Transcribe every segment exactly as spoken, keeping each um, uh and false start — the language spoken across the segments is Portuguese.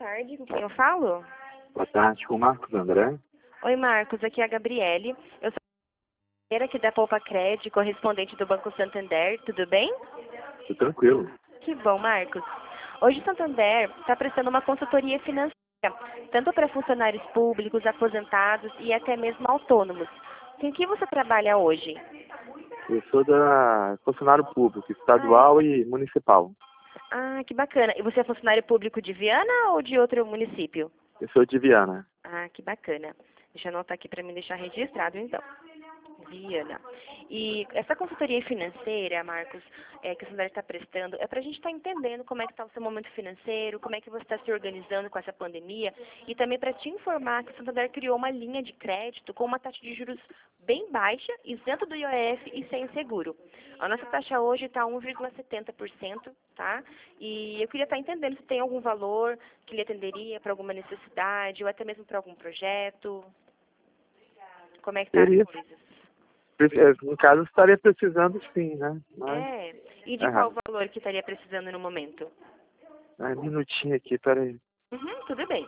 tarde, com quem eu falo? Boa tarde, com o Marcos André. Oi, Marcos, aqui é a Gabriele. Eu sou a aqui da Poupa Cred, correspondente do Banco Santander, tudo bem? Tudo tranquilo. Que bom, Marcos. Hoje o Santander está prestando uma consultoria financeira, tanto para funcionários públicos, aposentados e até mesmo autônomos. Com que você trabalha hoje? Eu sou da funcionário público, estadual Ah, e municipal. ah, que bacana. E você é funcionário público de Viana ou de outro município? Eu sou de Viana. Ah, que bacana. Deixa eu anotar aqui para me deixar registrado, então. Viana. E essa consultoria financeira, Marcos, é, que o Santander está prestando, é para a gente estar entendendo como é que está o seu momento financeiro, como é que você está se organizando com essa pandemia, e também para te informar que o Santander criou uma linha de crédito com uma taxa de juros bem baixa, isento do I O F e sem seguro. A nossa taxa hoje está um vírgula setenta por cento, tá? E eu queria estar entendendo se tem algum valor que lhe atenderia para alguma necessidade, ou até mesmo para algum projeto. Como é que tá Teria, as coisas? no caso, estaria precisando sim, né? Mas, É. E de qual aham. valor que estaria precisando no momento? Ah, um minutinho aqui, peraí. Uhum, tudo bem.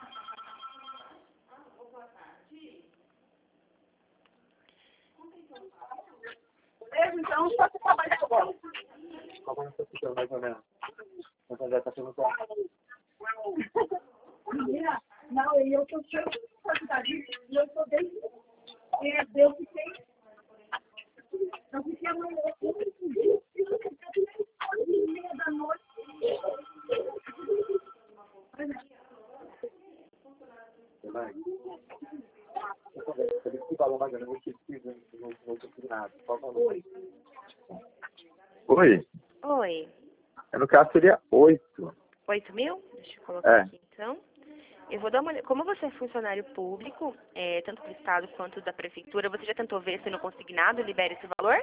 Então, só você trabalhar agora. Como é que você mais ou menos? O Santander está perguntando. Não, e eu estou cheio de responsabilidade. E eu estou desde. É, Deus que tem. Eu fiquei amanhã, eu fiquei às e meia da noite. Vai. Você disse que falou mais ou menos que precisa no outro nada. Oi. Oi. Oi. No caso seria oito. Oito mil? Deixa eu colocar É. aqui então. Eu vou dar uma olhada. Como você é funcionário público, é, tanto do Estado quanto da Prefeitura, você já tentou ver se no consignado libera esse valor?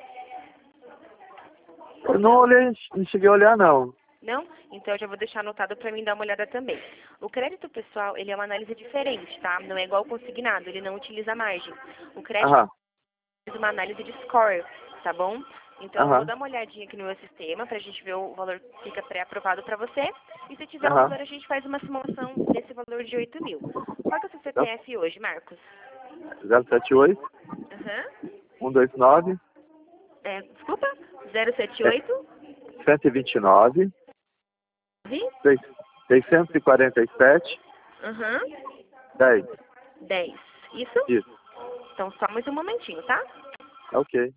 Eu não olhei, não cheguei a olhar não. Não? Então eu já vou deixar anotado para mim dar uma olhada também. O crédito pessoal, ele é uma análise diferente, tá? Não é igual o consignado, ele não utiliza margem. O crédito Aham, é uma análise de score, tá bom? Então eu vou aham, dar uma olhadinha aqui no meu sistema pra gente ver o valor que fica pré-aprovado para você. E se tiver um aham. valor, a gente faz uma simulação desse valor de oito mil. Qual que é o seu C P F hoje, Marcos? zero sete oito, Aham. um dois nove, É, desculpa? zero sete oito cento e vinte e nove, seiscentos e quarenta e sete, Aham. dez. dez. Isso? Isso. Então só mais um momentinho, tá? Ok.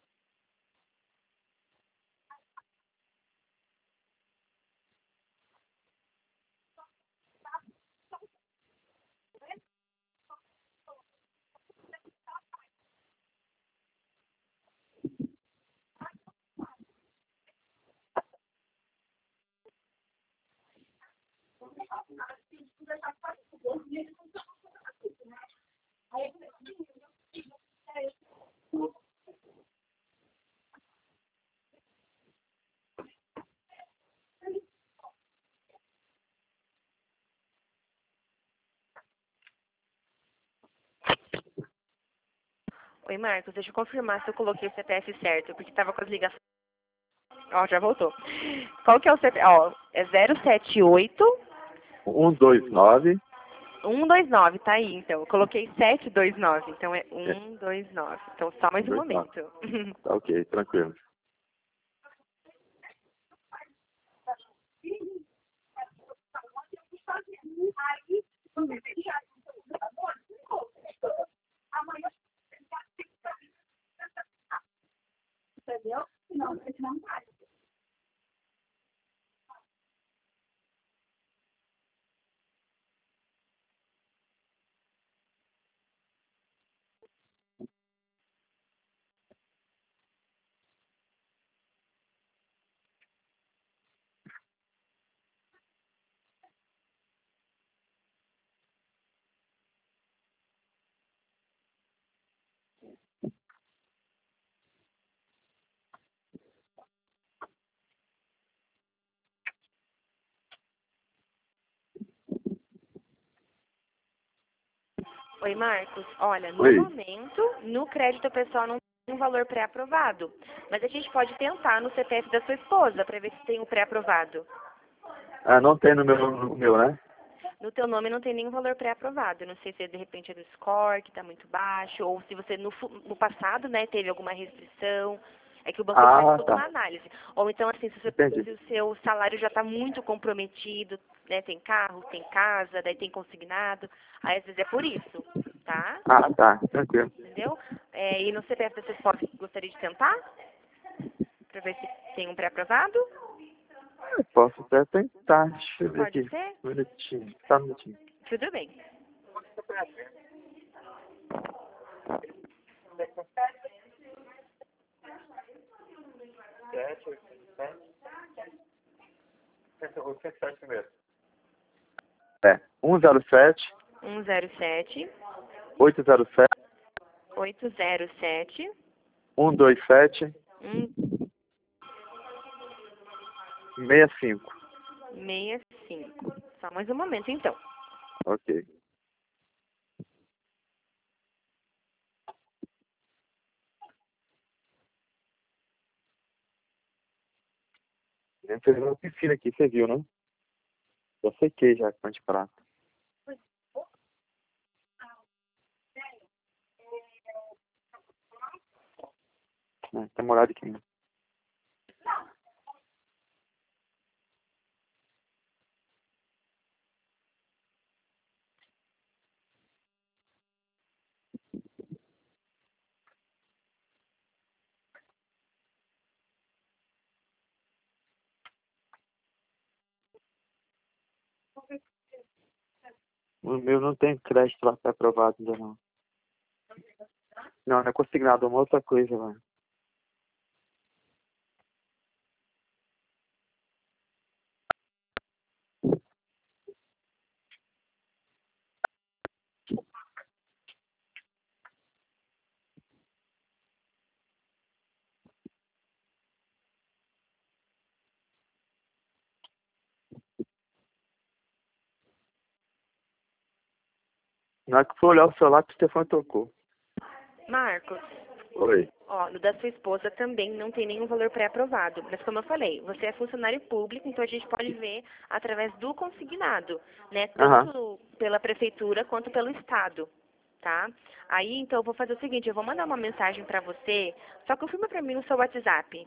Oi, Marcos, deixa eu confirmar se eu coloquei o C P F certo, porque tava com as ligações. Ó, já voltou. Qual que é o C P F? Ó, é zero sete oito um dois nove. um dois nove, tá aí, então. Eu coloquei sete dois nove, então é É, um dois nove. Então só mais um dois nove. momento. Tá ok, tranquilo. Entendeu? Senão, a gente não vai. Oi, Marcos. Olha, no Oi. momento, no crédito pessoal não tem um valor pré-aprovado. Mas a gente pode tentar no C P F da sua esposa para ver se tem o pré-aprovado. Ah, não tem no meu, no meu, né? No teu nome não tem nenhum valor pré-aprovado. Eu não sei se de repente é do score, que está muito baixo, ou se você no, fu- no passado, né, teve alguma restrição. É que o banco ele faz Ah, toda uma tá. análise. Ou então, assim, se, você- Entendi. se o seu salário já está muito comprometido, né, tem carro, tem casa, daí tem consignado, aí às vezes é por isso, tá? Ah, tá. Tranquilo. Entendeu? É, e no C P F da sua esposa, gostaria de tentar? Para ver se tem um pré-aprovado? Eu posso até tentar. Deixa eu ver Pode aqui. ser? Um minutinho. Tá um minutinho. Tudo bem. Sete, oito, sete. O cento e sete primeiro. É. um zero sete, um zero sete, oito zero sete, oito zero sete, um dois sete, um seis cinco. seis cinco. Só mais um momento, então. Ok. Eu fiz uma piscina aqui, você viu, né? Já sequei já com de prata. É, tá molhado aqui. O meu não tem crédito lá pra aprovado ainda não. Não, não é consignado, é uma outra coisa, mano. Na hora que for olhar o celular, que o telefone tocou. Marcos, Oi. ó, no da sua esposa também não tem nenhum valor pré-aprovado. Mas como eu falei, você é funcionário público, então a gente pode ver através do consignado, né? Aham. Tanto pela prefeitura quanto pelo estado, tá? Aí, então, eu vou fazer o seguinte, eu vou mandar uma mensagem pra você, só confirma pra mim no seu WhatsApp.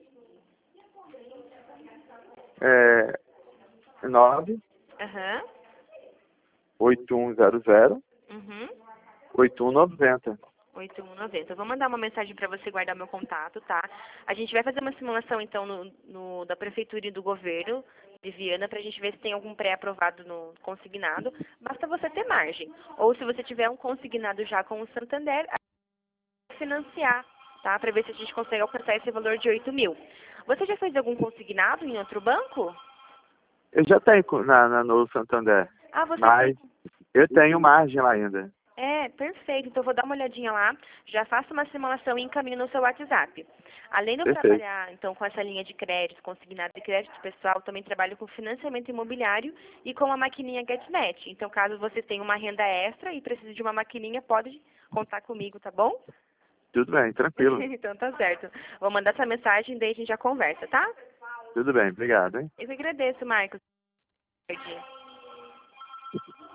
É nove Aham, oito um zero zero uhum. oito um nove zero. oito um nove zero. Eu vou mandar uma mensagem para você guardar meu contato, tá? A gente vai fazer uma simulação, então, no, no- da prefeitura e do governo de Viana para a gente ver se tem algum pré-aprovado no consignado. Basta você ter margem. Ou se você tiver um consignado já com o Santander, financiar, tá? Para ver se a gente consegue alcançar esse valor de oito mil. Você já fez algum consignado em outro banco? Eu já tenho co- na, na, no Santander, Ah, você tem. mas eu tenho margem lá ainda. É, perfeito. Então, eu vou dar uma olhadinha lá, já faço uma simulação e encaminho no seu WhatsApp. Além de eu Perfeito. trabalhar, então, com essa linha de crédito, consignado de crédito pessoal, também trabalho com financiamento imobiliário e com a maquininha GetNet. Então, caso você tenha uma renda extra e precise de uma maquininha, pode contar comigo, tá bom? Tudo bem, tranquilo. Então, tá certo. Vou mandar essa mensagem, daí a gente já conversa, tá? Tudo bem, obrigado, hein? Eu que agradeço, Marcos.